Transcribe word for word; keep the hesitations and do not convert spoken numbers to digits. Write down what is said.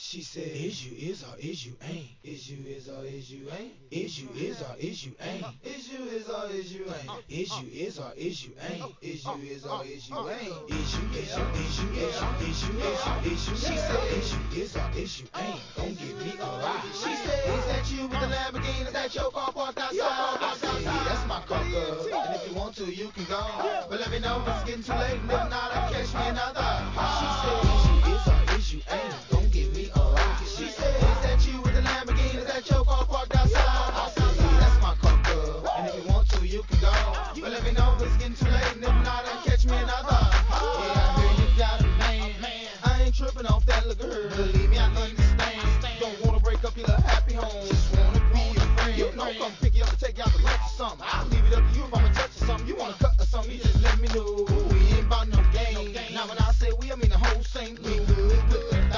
She said, is you is or is you ain't? Is you is or is you ain't? Is you is or is you ain't? Is you is or is you ain't? Is you is or is you ain't? Is you is or is you ain't? Is you is you is you is you is you is you is you? She said, is you is or is you ain't? Gon' give me a ride. She said, is that you with the Lamborghini? Is that your car parked outside? I said, yeah, that's my car, girl. And if you want to, you can go. But let me know if it's getting too late. And if not, I catch me another. She said.